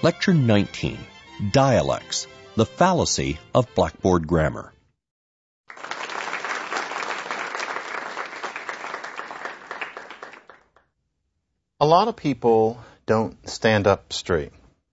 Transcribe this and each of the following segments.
Lecture 19, Dialects, the Fallacy of Blackboard Grammar. A lot of people don't stand up straight.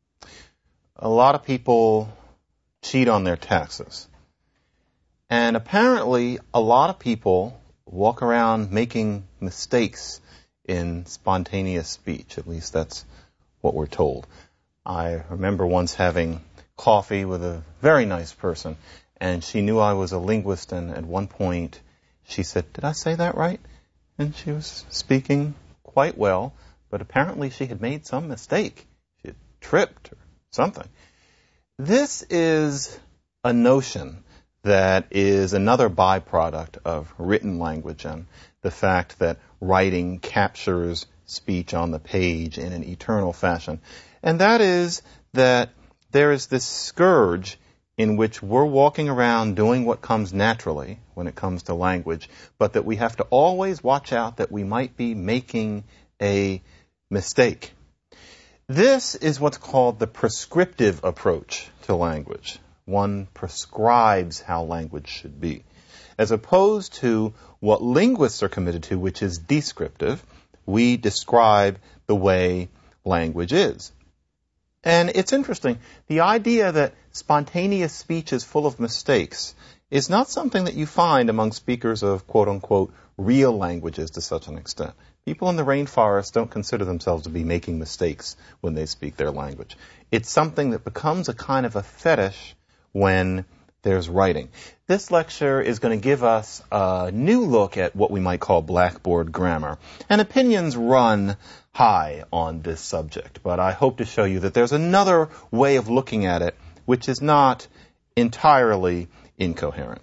A lot of people cheat on their taxes. And apparently, a lot of people walk around making mistakes in spontaneous speech. At least that's what we're told. I remember once having coffee with a very nice person, and she knew I was a linguist, and at one point she said, "Did I say that right?" And she was speaking quite well, but apparently she had made some mistake. She had tripped or something. This is a notion that is another byproduct of written language and the fact that writing captures speech on the page in an eternal fashion. And that is that there is this scourge in which we're walking around doing what comes naturally when it comes to language, but that we have to always watch out that we might be making a mistake. This is what's called the prescriptive approach to language. One prescribes how language should be, as opposed to what linguists are committed to, which is descriptive. We describe the way language is. And it's interesting, the idea that spontaneous speech is full of mistakes is not something that you find among speakers of quote-unquote real languages to such an extent. People in the rainforest don't consider themselves to be making mistakes when they speak their language. It's something that becomes a kind of a fetish when there's writing. This lecture is going to give us a new look at what we might call Blackboard grammar. And opinions run high on this subject, but I hope to show you that there's another way of looking at it which is not entirely incoherent.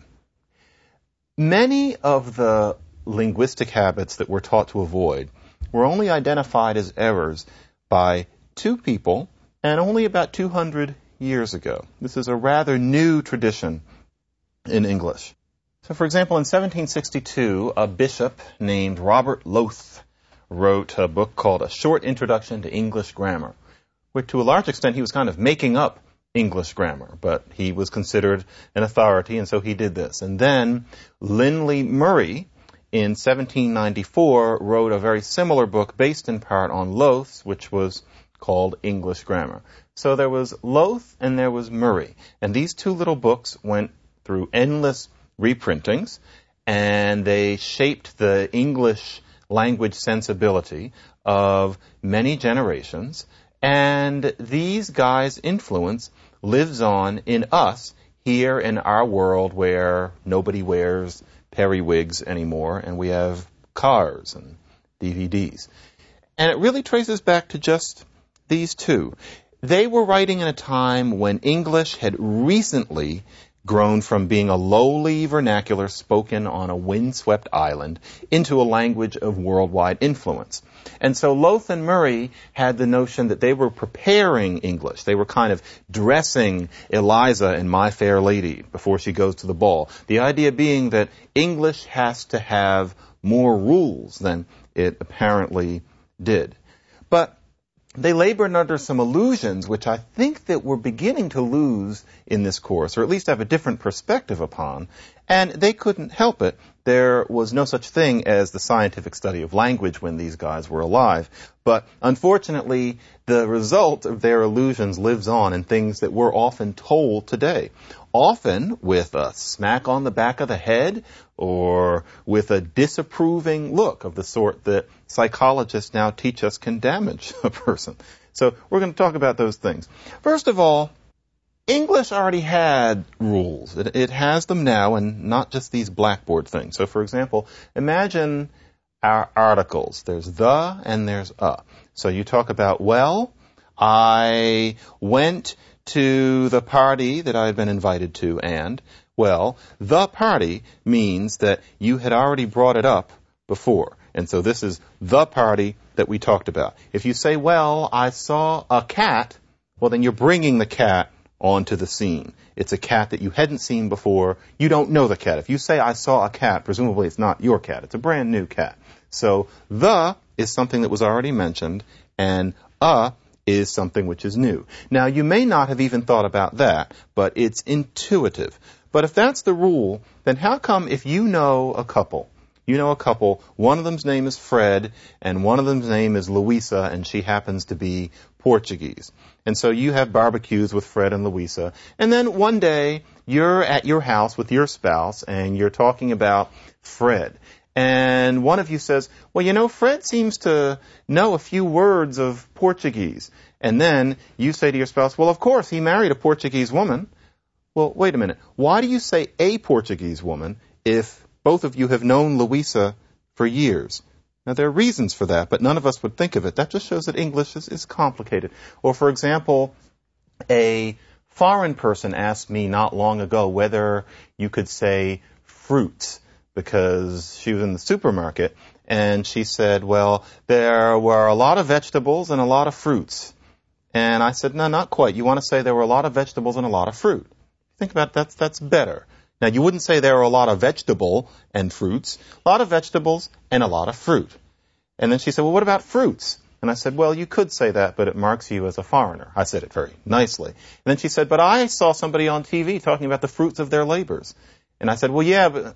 Many of the linguistic habits that we're taught to avoid were only identified as errors by two people and only about 200 years ago. This is a rather new tradition in English. So, for example, in 1762, a bishop named Robert Lowth wrote a book called A Short Introduction to English Grammar, where to a large extent he was kind of making up English grammar, but he was considered an authority, and so he did this. And then Lindley Murray, in 1794, wrote a very similar book based in part on Lowth's, which was called English Grammar. So there was Lowth and there was Murray. And these two little books went through endless reprintings, and they shaped the English language sensibility of many generations. And these guys' influence lives on in us here in our world where nobody wears periwigs anymore, and we have cars and DVDs. And it really traces back to just these two. They were writing in a time when English had recently grown from being a lowly vernacular spoken on a windswept island into a language of worldwide influence. And so Lowth and Murray had the notion that they were preparing English. They were kind of dressing Eliza in My Fair Lady before she goes to the ball. The idea being that English has to have more rules than it apparently did. But they labored under some illusions, which I think that we're beginning to lose in this course, or at least have a different perspective upon, and they couldn't help it. There was no such thing as the scientific study of language when these guys were alive, but unfortunately, the result of their illusions lives on in things that we're often told today. Often with a smack on the back of the head or with a disapproving look of the sort that psychologists now teach us can damage a person. So we're going to talk about those things. First of all, English already had rules. It has them now, and not just these Blackboard things. So, for example, imagine our articles. There's the and there's a. So you talk about, well, I went to the party that I had been invited to, and, well, the party means that you had already brought it up before. And so this is the party that we talked about. If you say, well, I saw a cat, well, then you're bringing the cat onto the scene. It's a cat that you hadn't seen before. You don't know the cat. If you say, I saw a cat, presumably it's not your cat. It's a brand new cat. So the is something that was already mentioned, and a is something which is new. Now, you may not have even thought about that, but it's intuitive. But if that's the rule, then how come if you know a couple, one of them's name is Fred, and one of them's name is Louisa, and she happens to be Portuguese. And so you have barbecues with Fred and Louisa, and then one day you're at your house with your spouse, and you're talking about Fred. And one of you says, well, Fred seems to know a few words of Portuguese. And then you say to your spouse, well, of course, he married a Portuguese woman. Well, wait a minute. Why do you say a Portuguese woman if both of you have known Louisa for years? Now, there are reasons for that, but none of us would think of it. That just shows that English is complicated. Or, for example, a foreign person asked me not long ago whether you could say fruits, because she was in the supermarket, and she said, well, there were a lot of vegetables and a lot of fruits. And I said, no, not quite. You want to say there were a lot of vegetables and a lot of fruit. Think about that. That's better. Now, you wouldn't say there were a lot of vegetable and fruits, a lot of vegetables and a lot of fruit. And then she said, well, what about fruits? And I said, well, you could say that, but it marks you as a foreigner. I said it very nicely. And then she said, but I saw somebody on TV talking about the fruits of their labors. And I said, well, yeah, but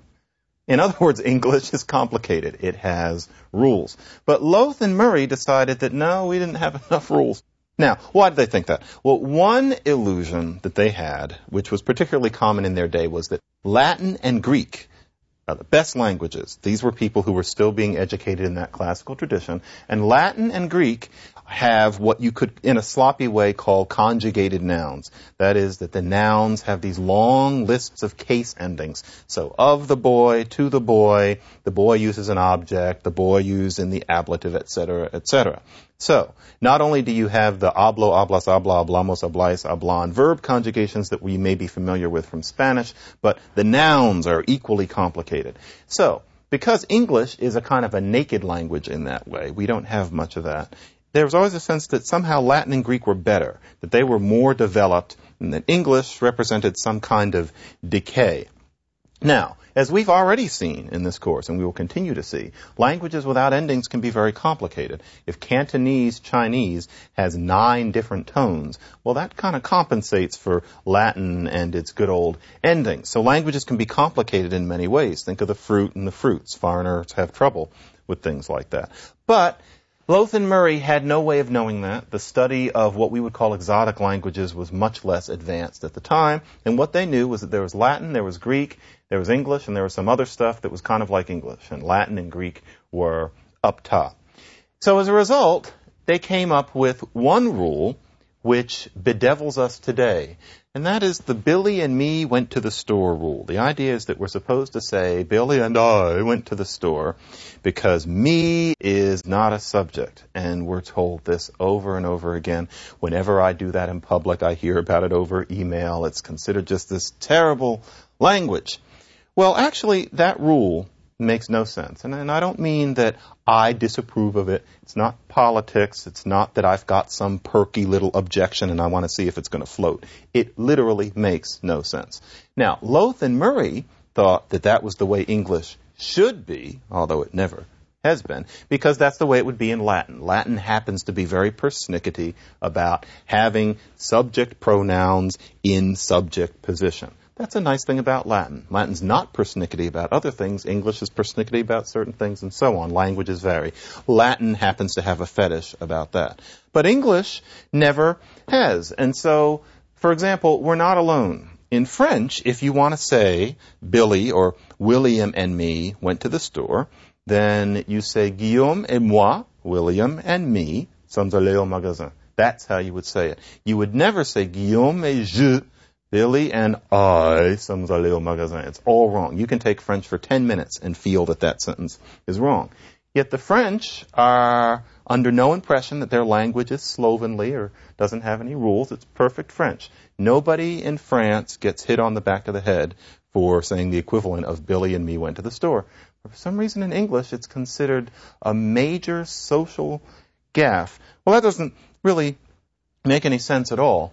in other words, English is complicated. It has rules. But Lowth and Murray decided that, no, we didn't have enough rules. Now, why did they think that? Well, one illusion that they had, which was particularly common in their day, was that Latin and Greek are the best languages. These were people who were still being educated in that classical tradition. And Latin and Greek have what you could, in a sloppy way, call conjugated nouns. That is, that the nouns have these long lists of case endings. So, of the boy, to the boy uses an object, the boy used in the ablative, etc., etc. So, not only do you have the hablo, hablas, habla, hablamos, hablais, hablan verb conjugations that we may be familiar with from Spanish, but the nouns are equally complicated. So, because English is a kind of a naked language in that way, we don't have much of that. There was always a sense that somehow Latin and Greek were better, that they were more developed, and that English represented some kind of decay. Now, as we've already seen in this course, and we will continue to see, languages without endings can be very complicated. If Cantonese Chinese has 9 different tones, well, that kind of compensates for Latin and its good old endings. So languages can be complicated in many ways. Think of the fruit and the fruits. Foreigners have trouble with things like that. But Lowth and Murray had no way of knowing that. The study of what we would call exotic languages was much less advanced at the time. And what they knew was that there was Latin, there was Greek, there was English, and there was some other stuff that was kind of like English. And Latin and Greek were up top. So as a result, they came up with one rule which bedevils us today. And that is the Billy and me went to the store rule. The idea is that we're supposed to say, Billy and I went to the store because me is not a subject. And we're told this over and over again. Whenever I do that in public, I hear about it over email. It's considered just this terrible language. Well, actually, that rule makes no sense. And I don't mean that I disapprove of it. It's not politics. It's not that I've got some perky little objection and I want to see if it's going to float. It literally makes no sense. Now, Lowth and Murray thought that that was the way English should be, although it never has been, because that's the way it would be in Latin. Latin happens to be very persnickety about having subject pronouns in subject position. That's a nice thing about Latin. Latin's not persnickety about other things. English is persnickety about certain things and so on. Languages vary. Latin happens to have a fetish about that. But English never has. And so, for example, we're not alone. In French, if you want to say Billy or William and me went to the store, then you say Guillaume et moi, William and me, sommes allés au magasin. That's how you would say it. You would never say Guillaume et je, Billy and I, sommes allés au magasin. It's all wrong. You can take French for 10 minutes and feel that that sentence is wrong. Yet the French are under no impression that their language is slovenly or doesn't have any rules. It's perfect French. Nobody in France gets hit on the back of the head for saying the equivalent of Billy and me went to the store. But for some reason in English, it's considered a major social gaffe. Well, that doesn't really make any sense at all.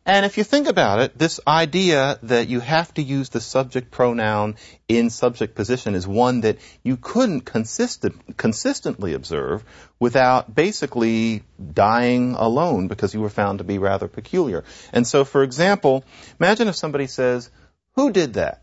And if you think about it, this idea that you have to use the subject pronoun in subject position is one that you couldn't consistently observe without basically dying alone because you were found to be rather peculiar. And so, for example, imagine if somebody says, "Who did that?"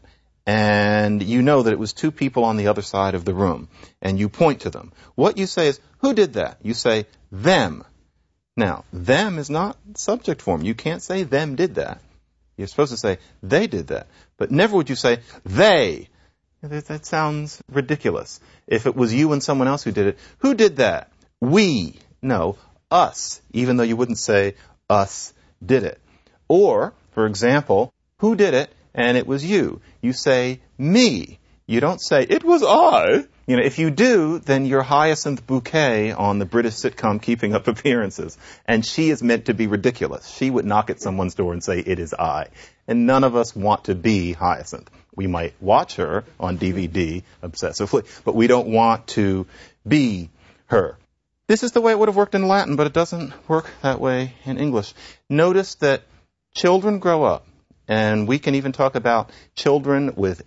And you know that it was two people on the other side of the room, and you point to them. What you say is, "Who did that?" You say, "Them." Now, them is not subject form. You can't say them did that. You're supposed to say they did that. But never would you say they. That sounds ridiculous. If it was you and someone else who did it, who did that? We. No, us. Even though you wouldn't say us did it. Or, for example, who did it and it was you? You say me. You don't say it was I. You know, if you do, then you're Hyacinth Bouquet on the British sitcom Keeping Up Appearances. And she is meant to be ridiculous. She would knock at someone's door and say, "It is I." And none of us want to be Hyacinth. We might watch her on DVD obsessively, but we don't want to be her. This is the way it would have worked in Latin, but it doesn't work that way in English. Notice that children grow up, and we can even talk about children with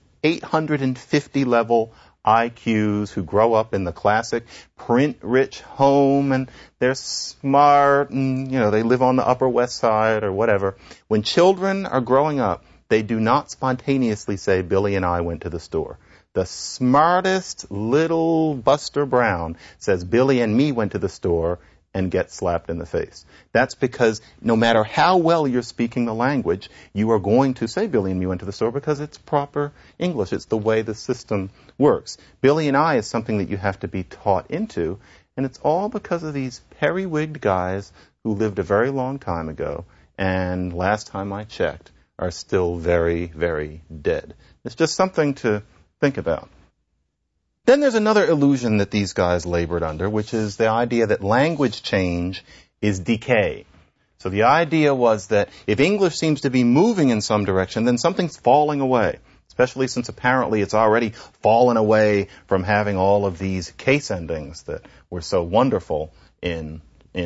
850 level IQs who grow up in the classic print-rich home, and they're smart, and, you know, they live on the Upper West Side or whatever. When children are growing up, they do not spontaneously say, "Billy and I went to the store." The smartest little Buster Brown says, "Billy and me went to the store," and gets slapped in the face. That's because no matter how well you're speaking the language, you are going to say Billy and me went to the store because it's proper English. It's the way the system works. Billy and I is something that you have to be taught into, and it's all because of these periwigged guys who lived a very long time ago, and last time I checked, are still very, very dead. It's just something to think about. Then there's another illusion that these guys labored under, which is the idea that language change is decay. So the idea was that if English seems to be moving in some direction, then something's falling away, especially since apparently it's already fallen away from having all of these case endings that were so wonderful in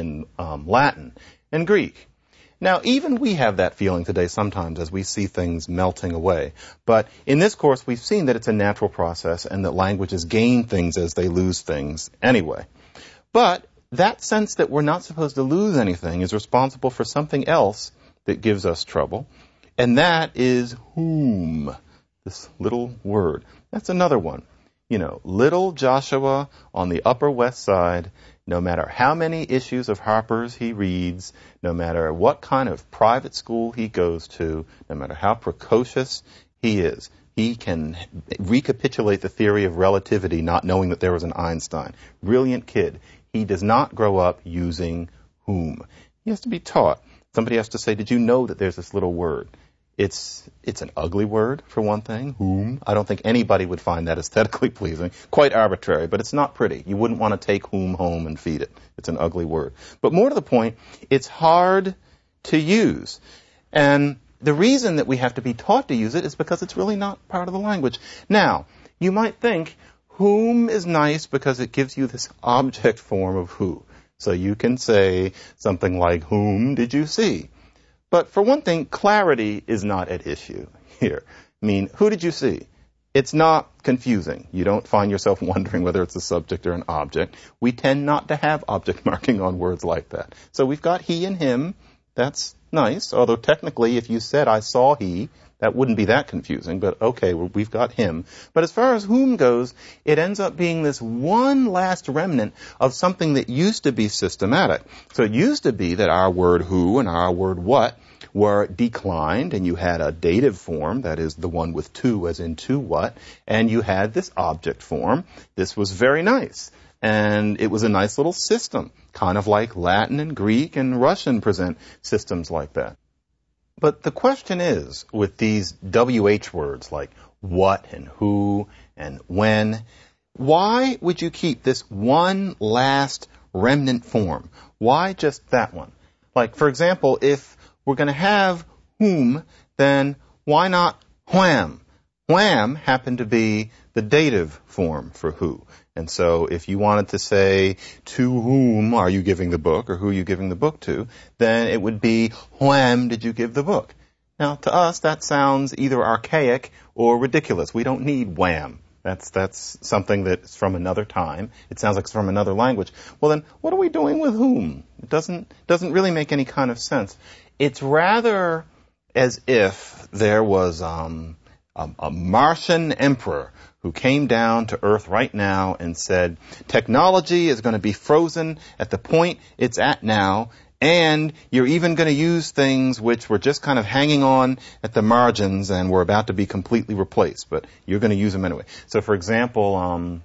Latin and Greek. Now, even we have that feeling today sometimes as we see things melting away. But in this course, we've seen that it's a natural process and that languages gain things as they lose things anyway. But that sense that we're not supposed to lose anything is responsible for something else that gives us trouble, and that is whom, this little word. That's another one. You know, little Joshua on the Upper West Side, no matter how many issues of Harper's he reads, no matter what kind of private school he goes to, no matter how precocious he is, he can recapitulate the theory of relativity not knowing that there was an Einstein. Brilliant kid. He does not grow up using whom. He has to be taught. Somebody has to say, "Did you know that there's this little word?" It's an ugly word, for one thing, whom. I don't think anybody would find that aesthetically pleasing. Quite arbitrary, but it's not pretty. You wouldn't want to take whom home and feed it. It's an ugly word. But more to the point, it's hard to use. And the reason that we have to be taught to use it is because it's really not part of the language. Now, you might think whom is nice because it gives you this object form of who. So you can say something like, "Whom did you see?" But for one thing, clarity is not at issue here. I mean, who did you see? It's not confusing. You don't find yourself wondering whether it's a subject or an object. We tend not to have object marking on words like that. So we've got he and him. That's nice. Although technically, if you said, "I saw he," that wouldn't be that confusing. But okay, we've got him. But as far as whom goes, it ends up being this one last remnant of something that used to be systematic. So it used to be that our word who and our word what were declined, and you had a dative form, that is the one with to as in to what, and you had this object form. This was very nice. And it was a nice little system, kind of like Latin and Greek and Russian present systems like that. But the question is, with these WH words like what and who and when, why would you keep this one last remnant form? Why just that one? Like, for example, if we're going to have whom, then why not wham? Wham happened to be the dative form for who. And so if you wanted to say, to whom are you giving the book, or who are you giving the book to, then it would be, wham did you give the book? Now, to us, that sounds either archaic or ridiculous. We don't need wham. That's something that's from another time. It sounds like it's from another language. Well, then, what are we doing with whom? It doesn't really make any kind of sense. It's rather as if there was a Martian emperor who came down to Earth right now and said, technology is going to be frozen at the point it's at now, and you're even going to use things which were just kind of hanging on at the margins and were about to be completely replaced, but you're going to use them anyway. So, for example,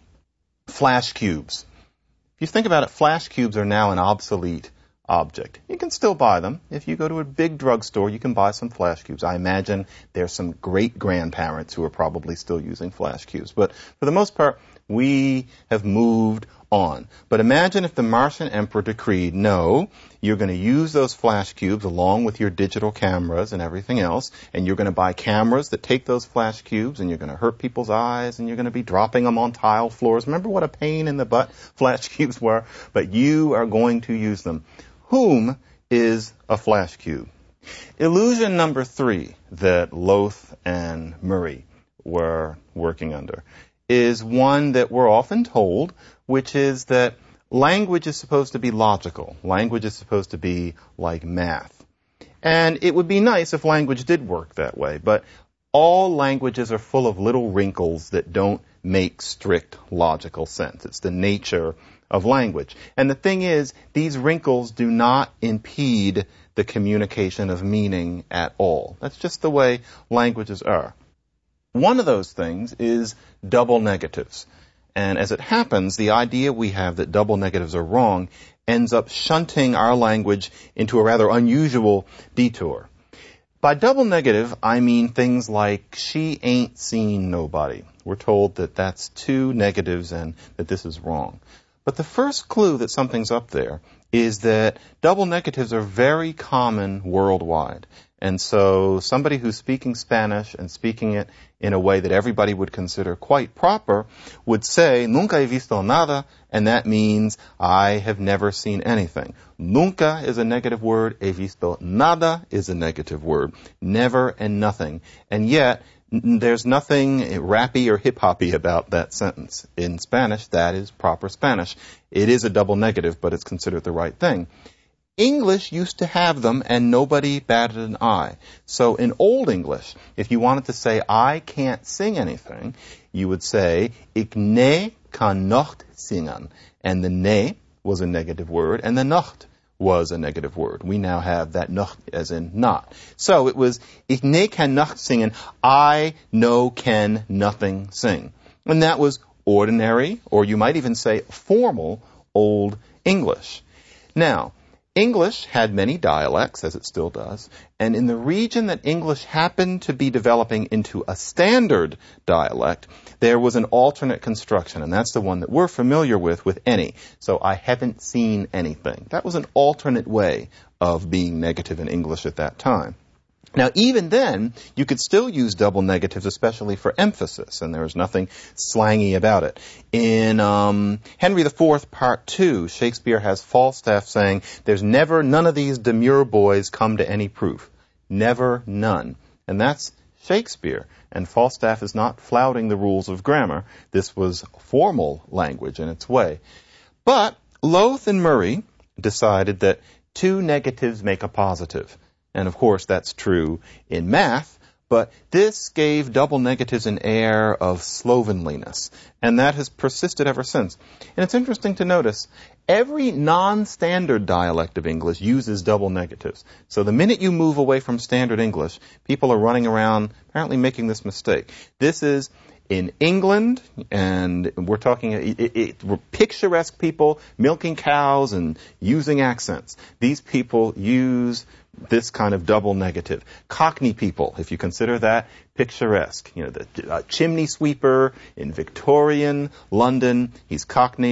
flash cubes. If you think about it, flash cubes are now an obsolete object. You can still buy them. If you go to a big drugstore, you can buy some flash cubes. I imagine there's some great-grandparents who are probably still using flash cubes. But for the most part, we have moved on. But imagine if the Martian emperor decreed, no, you're going to use those flash cubes along with your digital cameras and everything else, and you're going to buy cameras that take those flash cubes, and you're going to hurt people's eyes, and you're going to be dropping them on tile floors. Remember what a pain in the butt flash cubes were? But you are going to use them. Whom is a flash cube? Illusion number 3 that Lowth and Murray were working under is one that we're often told, which is that language is supposed to be logical. Language is supposed to be like math. And it would be nice if language did work that way, but all languages are full of little wrinkles that don't make strict logical sense. It's the nature of language. And the thing is, these wrinkles do not impede the communication of meaning at all. That's just the way languages are. One of those things is double negatives. And as it happens, the idea we have that double negatives are wrong ends up shunting our language into a rather unusual detour. By double negative, I mean things like, she ain't seen nobody. We're told that that's 2 negatives and that this is wrong. But the first clue that something's up there is that double negatives are very common worldwide. And so somebody who's speaking Spanish and speaking it in a way that everybody would consider quite proper would say, nunca he visto nada, and that means I have never seen anything. Nunca is a negative word. He visto nada is a negative word. Never and nothing. And yet, there's nothing rappy or hip-hoppy about that sentence. In Spanish, that is proper Spanish. It is a double negative, but it's considered the right thing. English used to have them, and nobody batted an eye. So in Old English, if you wanted to say, I can't sing anything, you would say, ik ne kan not zingen. And the ne was a negative word, and the not was a negative word. We now have that not as in not. So it was, ik ne kan not zingen, I no can nothing sing. And that was ordinary, or you might even say formal, Old English. Now, English had many dialects, as it still does, and in the region that English happened to be developing into a standard dialect, there was an alternate construction, and that's the one that we're familiar with any. So I haven't seen anything. That was an alternate way of being negative in English at that time. Now, even then, you could still use double negatives, especially for emphasis, and there was nothing slangy about it. In Henry IV, Part 2, Shakespeare has Falstaff saying, there's never none of these demure boys come to any proof. Never none. And that's Shakespeare. And Falstaff is not flouting the rules of grammar. This was formal language in its way. But Lowth and Murray decided that 2 negatives make a positive. And of course, that's true in math, but this gave double negatives an air of slovenliness, and that has persisted ever since. And it's interesting to notice, every non-standard dialect of English uses double negatives. So the minute you move away from standard English, people are running around apparently making this mistake. This is in England, and we're talking picturesque people milking cows and using accents. These people use this kind of double negative. Cockney people, if you consider that picturesque. The chimney sweeper in Victorian London, he's Cockney.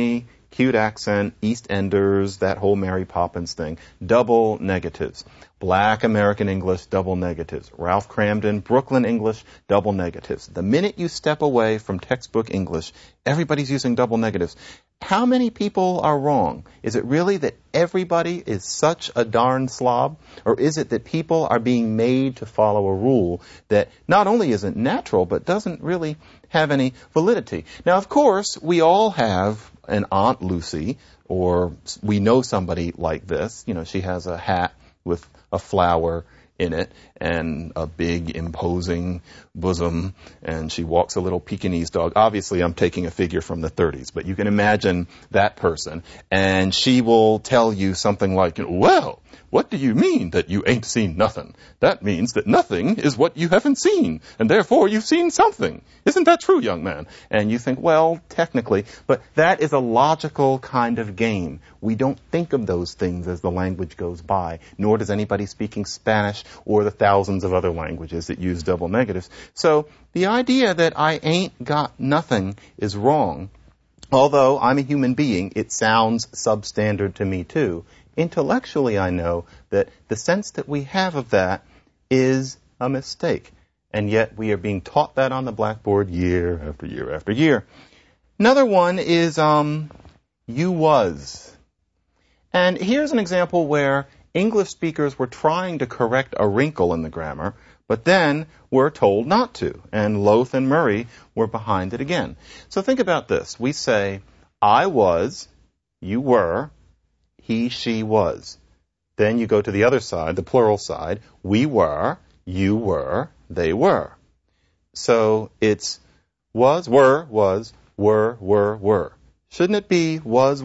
cute accent, East Enders, that whole Mary Poppins thing, double negatives. Black American English, double negatives. Ralph Cramden, Brooklyn English, double negatives. The minute you step away from textbook English, everybody's using double negatives. How many people are wrong? Is it really that everybody is such a darn slob? Or is it that people are being made to follow a rule that not only isn't natural, but doesn't really have any validity? Now, of course, we all have an Aunt Lucy, or we know somebody like this. You know, she has a hat with a flower in it and a big imposing bosom, and she walks a little Pekingese dog. Obviously, I'm taking a figure from the 30s, but you can imagine that person, and she will tell you something like, well, what do you mean that you ain't seen nothing? That means that nothing is what you haven't seen, and therefore you've seen something. Isn't that true, young man? And you think, well, technically, but that is a logical kind of game. We don't think of those things as the language goes by, nor does anybody speaking Spanish or the thousands of other languages that use double negatives. So the idea that I ain't got nothing is wrong. Although I'm a human being, it sounds substandard to me too. Intellectually, I know that the sense that we have of that is a mistake. And yet we are being taught that on the blackboard year after year after year. Another one is you was. And here's an example where English speakers were trying to correct a wrinkle in the grammar, but then were told not to. And Loth and Murray were behind it again. So think about this. We say, I was, you were, he, she, was. Then you go to the other side, the plural side. We were, you were, they were. So it's was, were, were. Shouldn't it be was,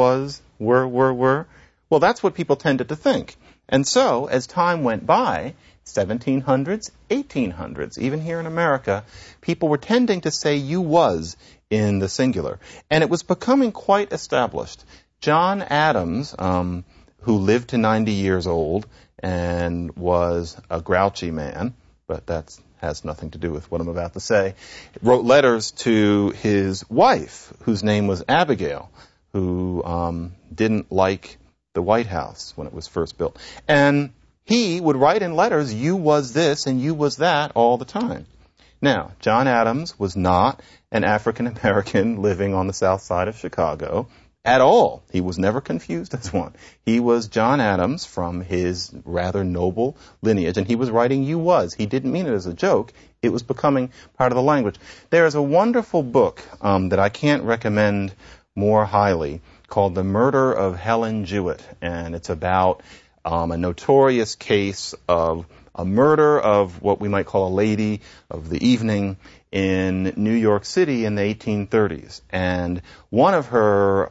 were? Well, that's what people tended to think. And so, as time went by, 1700s, 1800s, even here in America, people were tending to say you was in the singular. And it was becoming quite established. John Adams, who lived to 90 years old and was a grouchy man, but that has nothing to do with what I'm about to say, wrote letters to his wife, whose name was Abigail, who didn't like the White House when it was first built. And he would write in letters, you was this and you was that all the time. Now, John Adams was not an African American living on the south side of Chicago at all. He was never confused as one. He was John Adams from his rather noble lineage, and he was writing you was. He didn't mean it as a joke. It was becoming part of the language. There is a wonderful book that I can't recommend more highly called The Murder of Helen Jewett, and it's about a notorious case of a murder of what we might call a lady of the evening in New York City in the 1830s. And one of her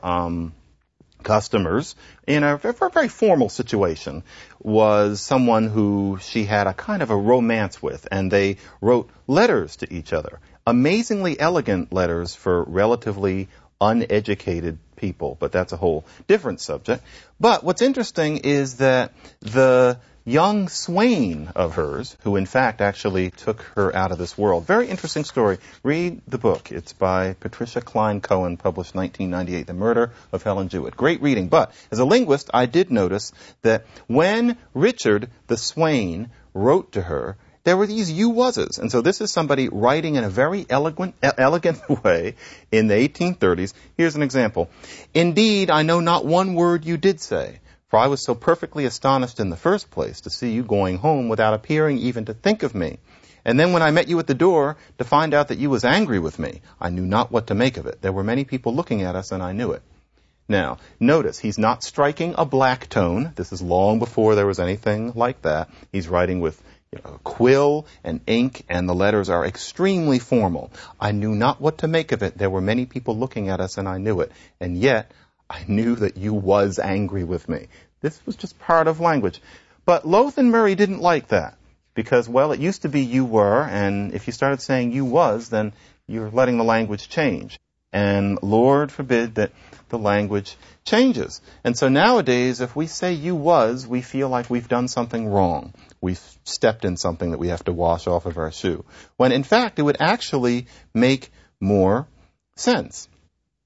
customers, in a very formal situation, was someone who she had a kind of a romance with, and they wrote letters to each other. Amazingly elegant letters for relatively uneducated people, but that's a whole different subject. But what's interesting is that the young swain of hers, who in fact actually took her out of this world. Very interesting story. Read the book. It's by Patricia Klein Cohen, published 1998, The Murder of Helen Jewett. Great reading. But as a linguist, I did notice that when Richard the swain wrote to her, there were these you wases. And so this is somebody writing in a very elegant way in the 1830s. Here's an example. Indeed, I know not one word you did say. For I was so perfectly astonished in the first place to see you going home without appearing even to think of me. And then when I met you at the door to find out that you was angry with me, I knew not what to make of it. There were many people looking at us and I knew it. Now, notice, he's not striking a black tone. This is long before there was anything like that. He's writing with quill and ink, and the letters are extremely formal. I knew not what to make of it. There were many people looking at us and I knew it. And yet, I knew that you was angry with me. This was just part of language. But Loth and Murray didn't like that because, well, it used to be you were, and if you started saying you was, then you're letting the language change. And Lord forbid that the language changes. And so nowadays, if we say you was, we feel like we've done something wrong. We've stepped in something that we have to wash off of our shoe. When in fact, it would actually make more sense.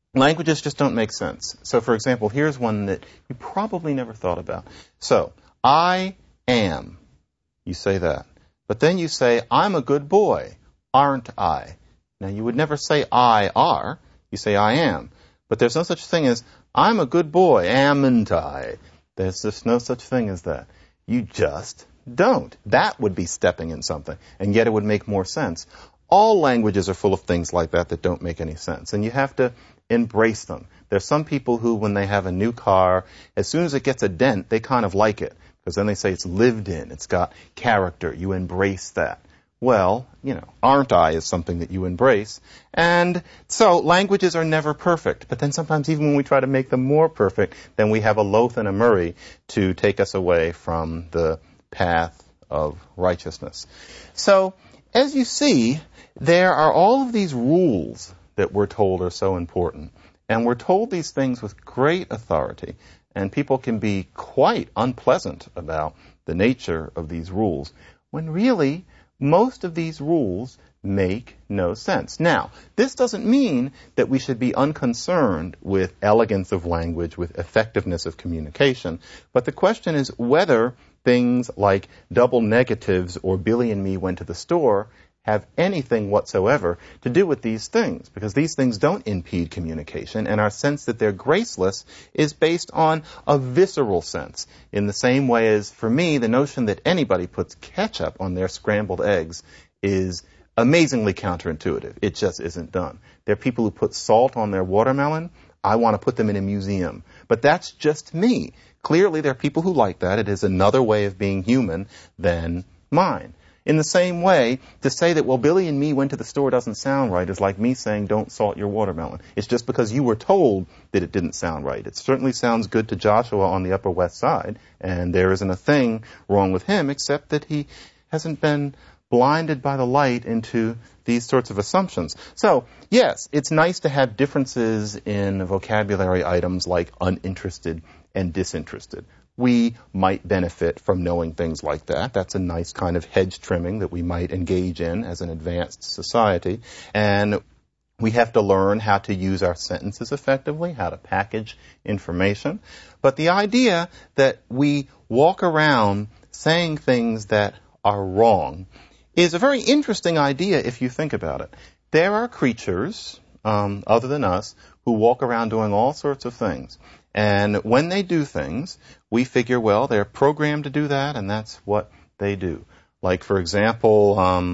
Languages just don't make sense. So, for example, here's one that you probably never thought about. So, I am. You say that. But then you say, I'm a good boy, aren't I? Now, you would never say I are. You say I am. But there's no such thing as, I'm a good boy, amn't I? There's just no such thing as that. You just don't. That would be stepping in something. And yet it would make more sense. All languages are full of things like that don't make any sense. And you have to embrace them. There's some people who, when they have a new car, as soon as it gets a dent, they kind of like it. Because then they say it's lived in, it's got character. You embrace that. Well, aren't I is something that you embrace. And so languages are never perfect. But then sometimes even when we try to make them more perfect, then we have a Loth and a Murray to take us away from the path of righteousness. So, as you see, there are all of these rules that we're told are so important. And we're told these things with great authority. And people can be quite unpleasant about the nature of these rules, when really most of these rules make no sense. Now, this doesn't mean that we should be unconcerned with elegance of language, with effectiveness of communication, but the question is whether things like double negatives or Billy and me went to the store have anything whatsoever to do with these things, because these things don't impede communication, and our sense that they're graceless is based on a visceral sense, in the same way as, for me, the notion that anybody puts ketchup on their scrambled eggs is amazingly counterintuitive. It just isn't done. There are people who put salt on their watermelon. I want to put them in a museum. But that's just me. Clearly, there are people who like that. It is another way of being human than mine. In the same way, to say that, well, Billy and me went to the store doesn't sound right is like me saying don't salt your watermelon. It's just because you were told that it didn't sound right. It certainly sounds good to Joshua on the Upper West Side, and there isn't a thing wrong with him except that he hasn't been blinded by the light into these sorts of assumptions. So, yes, it's nice to have differences in vocabulary items like uninterested and disinterested. We might benefit from knowing things like that. That's a nice kind of hedge trimming that we might engage in as an advanced society. And we have to learn how to use our sentences effectively, how to package information. But the idea that we walk around saying things that are wrong is a very interesting idea if you think about it. There are creatures, other than us, who walk around doing all sorts of things. And when they do things, we figure, well, they're programmed to do that, and that's what they do. Like, for example,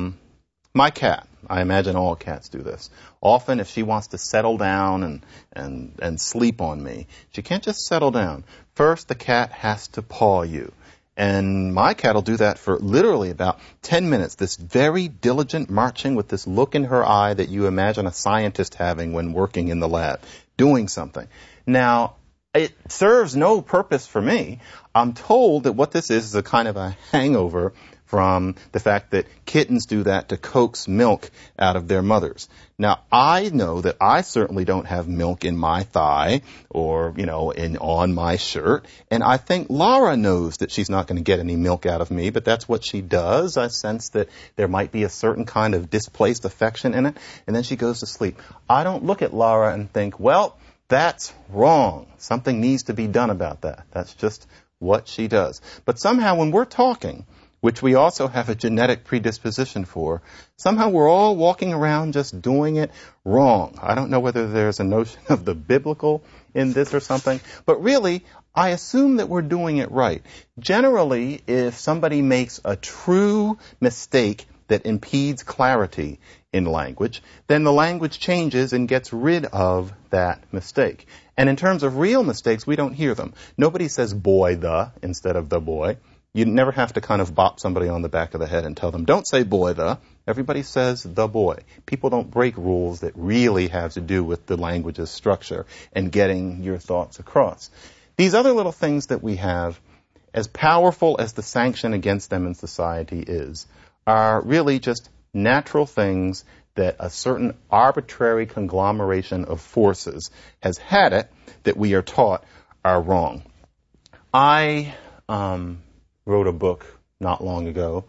my cat. I imagine all cats do this. Often, if she wants to settle down and sleep on me, she can't just settle down. First, the cat has to paw you. And my cat will do that for literally about 10 minutes, this very diligent marching with this look in her eye that you imagine a scientist having when working in the lab, doing something. Now, it serves no purpose for me. I'm told that what this is a kind of a hangover from the fact that kittens do that to coax milk out of their mothers. Now, I know that I certainly don't have milk in my thigh or, on my shirt. And I think Laura knows that she's not going to get any milk out of me, but that's what she does. I sense that there might be a certain kind of displaced affection in it. And then she goes to sleep. I don't look at Laura and think, well, that's wrong. Something needs to be done about that. That's just what she does. But somehow when we're talking, which we also have a genetic predisposition for, somehow we're all walking around just doing it wrong. I don't know whether there's a notion of the biblical in this or something, but really, I assume that we're doing it right. Generally, if somebody makes a true mistake that impedes clarity in language, then the language changes and gets rid of that mistake. And in terms of real mistakes, we don't hear them. Nobody says boy the instead of the boy. You never have to kind of bop somebody on the back of the head and tell them, don't say boy the. Everybody says the boy. People don't break rules that really have to do with the language's structure and getting your thoughts across. These other little things that we have, as powerful as the sanction against them in society is, are really just natural things that a certain arbitrary conglomeration of forces has had it that we are taught are wrong. I wrote a book not long ago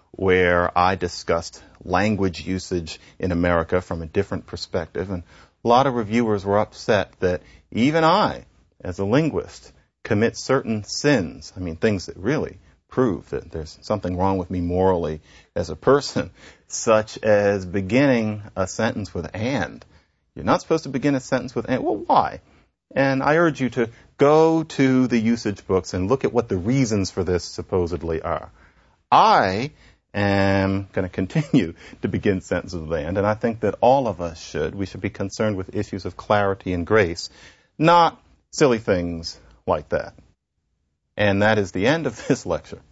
where I discussed language usage in America from a different perspective. And a lot of reviewers were upset that even I, as a linguist, commit certain sins. I mean, things that really prove that there's something wrong with me morally as a person, such as beginning a sentence with and. You're not supposed to begin a sentence with and. Well, why? And I urge you to go to the usage books and look at what the reasons for this supposedly are. I am going to continue to begin sentences with and I think that all of us should. We should be concerned with issues of clarity and grace, not silly things like that. And that is the end of this lecture.